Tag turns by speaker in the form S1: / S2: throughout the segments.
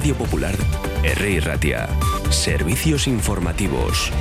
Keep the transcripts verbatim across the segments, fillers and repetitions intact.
S1: Radio Popular, Herri Ratia. Servicios informativos.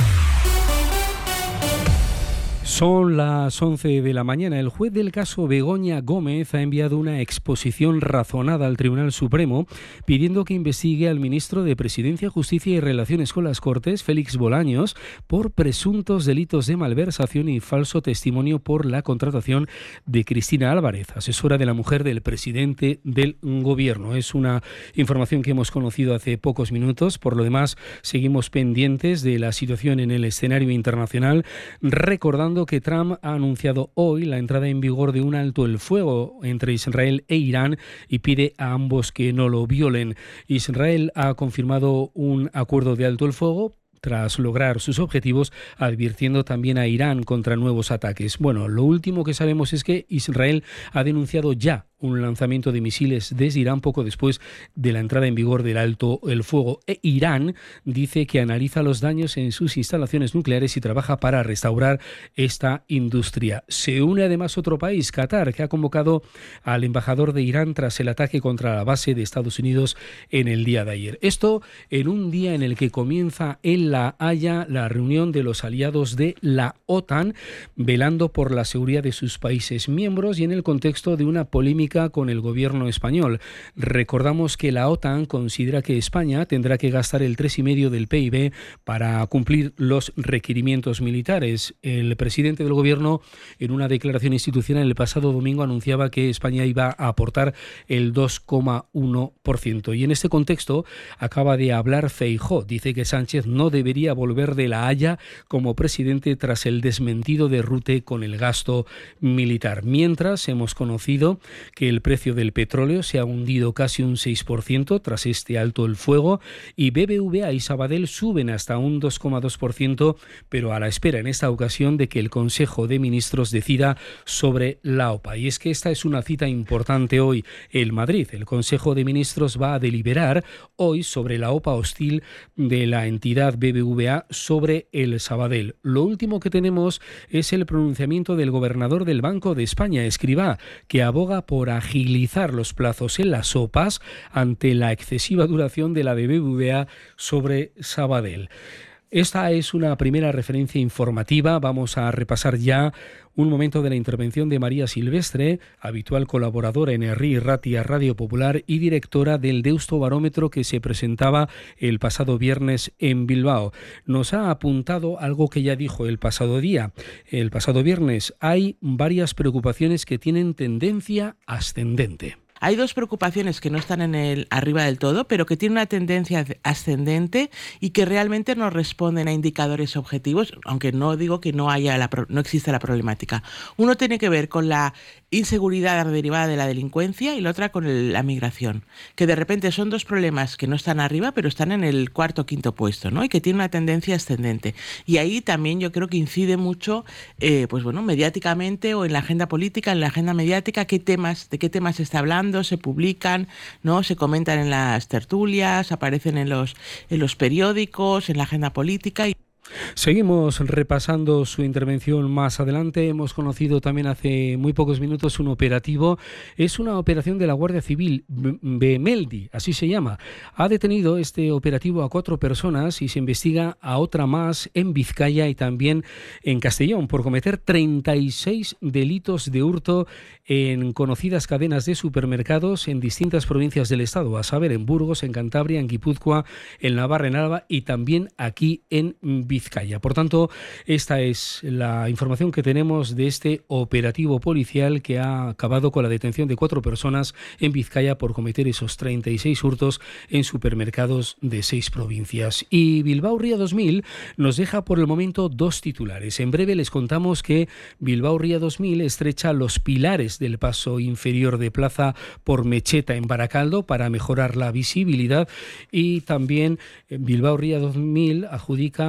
S2: Son las once de la mañana. El juez del caso Begoña Gómez ha enviado una exposición razonada al Tribunal Supremo pidiendo que investigue al ministro de Presidencia, Justicia y Relaciones con las Cortes, Félix Bolaños, por presuntos delitos de malversación y falso testimonio por la contratación de Cristina Álvarez, asesora de la mujer del presidente del Gobierno. Es una información que hemos conocido hace pocos minutos. Por lo demás, seguimos pendientes de la situación en el escenario internacional, recordando que Trump ha anunciado hoy la entrada en vigor de un alto el fuego entre Israel e Irán y pide a ambos que no lo violen. Israel ha confirmado un acuerdo de alto el fuego tras lograr sus objetivos, advirtiendo también a Irán contra nuevos ataques. Bueno, lo último que sabemos es que Israel ha denunciado ya un lanzamiento de misiles desde Irán poco después de la entrada en vigor del alto el fuego. E Irán dice que analiza los daños en sus instalaciones nucleares y trabaja para restaurar esta industria. Se une además otro país, Qatar, que ha convocado al embajador de Irán tras el ataque contra la base de Estados Unidos en el día de ayer. Esto en un día en el que comienza en La Haya la reunión de los aliados de la OTAN, velando por la seguridad de sus países miembros y en el contexto de una polémica con el gobierno español. Recordamos que la OTAN considera que España tendrá que gastar el tres coma cinco del P I B para cumplir los requerimientos militares. El presidente del gobierno, en una declaración institucional el pasado domingo, anunciaba que España iba a aportar el dos coma uno por ciento. Y en este contexto acaba de hablar Feijóo. Dice que Sánchez no debería volver de La Haya como presidente tras el desmentido de Rute con el gasto militar. Mientras, hemos conocido que el precio del petróleo se ha hundido casi un seis por ciento tras este alto el fuego y B B V A y Sabadell suben hasta un dos coma dos por ciento, pero a la espera en esta ocasión de que el Consejo de Ministros decida sobre la O P A. Y es que esta es una cita importante hoy en Madrid. El Consejo de Ministros va a deliberar hoy sobre la O P A hostil de la entidad B B V A sobre el Sabadell. Lo último que tenemos es el pronunciamiento del gobernador del Banco de España, Escrivá, que aboga por agilizar los plazos en las O P As ante la excesiva duración de la de B B V A sobre Sabadell. Esta es una primera referencia informativa. Vamos a repasar ya un momento de la intervención de María Silvestre, habitual colaboradora en Herri Ratia Radio Popular y directora del Deusto Barómetro que se presentaba el pasado viernes en Bilbao. Nos ha apuntado algo que ya dijo el pasado día. El pasado viernes hay varias preocupaciones que tienen tendencia ascendente.
S3: Hay dos preocupaciones que no están en el arriba del todo, pero que tienen una tendencia ascendente y que realmente no responden a indicadores objetivos, aunque no digo que no haya la, no exista la problemática. Uno tiene que ver con la inseguridad derivada de la delincuencia y la otra con el, la migración, que de repente son dos problemas que no están arriba, pero están en el cuarto o quinto puesto, ¿no? Y que tienen una tendencia ascendente. Y ahí también yo creo que incide mucho, eh, pues bueno, mediáticamente o en la agenda política, en la agenda mediática, qué temas, de qué temas se está hablando, se publican, ¿no? Se comentan en las tertulias, aparecen en los, en los periódicos, en la agenda política. Y
S2: seguimos repasando su intervención más adelante. Hemos conocido también hace muy pocos minutos un operativo. Es una operación de la Guardia Civil, Bemeldi, así se llama. Ha detenido este operativo a cuatro personas y se investiga a otra más en Vizcaya y también en Castellón por cometer treinta y seis delitos de hurto en conocidas cadenas de supermercados en distintas provincias del estado, a saber, en Burgos, en Cantabria, en Guipúzcoa, en Navarra, en Álava y también aquí en Vizcaya. Por tanto, esta es la información que tenemos de este operativo policial que ha acabado con la detención de cuatro personas en Vizcaya por cometer esos treinta y seis hurtos en supermercados de seis provincias. Y Bilbao Ría dos mil nos deja por el momento dos titulares. En breve les contamos que Bilbao Ría dos mil estrecha los pilares del paso inferior de Plaza por Mecheta en Baracaldo para mejorar la visibilidad, y también Bilbao Ría dos mil adjudica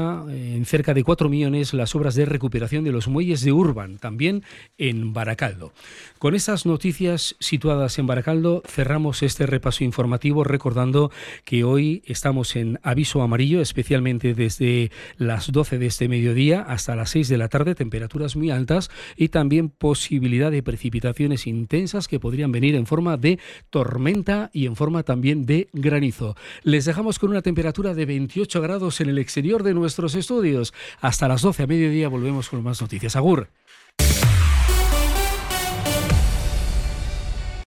S2: en cerca de cuatro millones las obras de recuperación de los muelles de Urban, también en Baracaldo. Con estas noticias situadas en Baracaldo cerramos este repaso informativo, recordando que hoy estamos en aviso amarillo, especialmente desde las doce de este mediodía hasta las seis de la tarde, temperaturas muy altas y también posibilidad de precipitaciones intensas que podrían venir en forma de tormenta y en forma también de granizo. Les dejamos con una temperatura de veintiocho grados en el exterior de nuestros estudios. Hasta las doce a mediodía volvemos con más noticias. Agur.